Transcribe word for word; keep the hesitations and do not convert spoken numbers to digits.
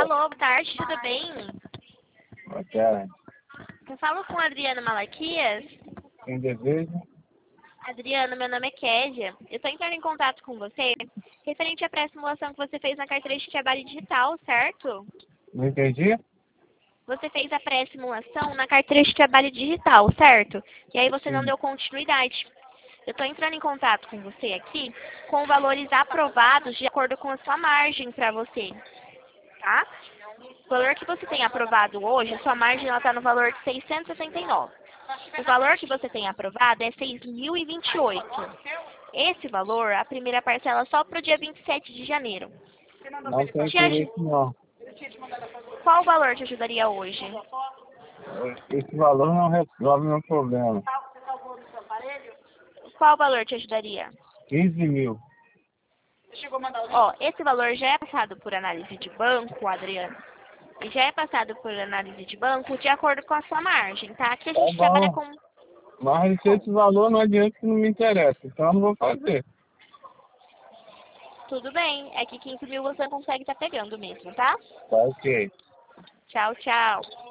Alô, boa tarde, tudo bem? Boa tarde. Eu falo com a Adriana Malaquias. Quem deseja? Adriana, meu nome é Kédia. Eu estou entrando em contato com você referente à pré-simulação que você fez na carteira de trabalho digital, certo? Não entendi? Você fez a pré-simulação na carteira de trabalho digital, certo? E aí você não Sim. deu continuidade. Eu estou entrando em contato com você aqui com valores aprovados de acordo com a sua margem para você, tá? O valor que você tem aprovado hoje, a sua margem está no valor de seiscentos e sessenta e nove. O valor que você tem aprovado é seis mil e vinte e oito. Esse valor, a primeira parcela só para o dia vinte e sete de janeiro. Não tem Te aju- interesse não. Qual valor te ajudaria hoje? Esse valor não resolve meu problema. Qual valor te ajudaria? quinze mil. Ó, esse valor já é passado por análise de banco, Adriano. E já é passado por análise de banco de acordo com a sua margem, tá? Aqui a Tá gente trabalha bom. com... Mas se com esse valor não adianta que não me interessa. Então eu não vou fazer. tudo bem, é que quinze mil você não consegue estar pegando mesmo, tá? Tá ok. Tchau, tchau.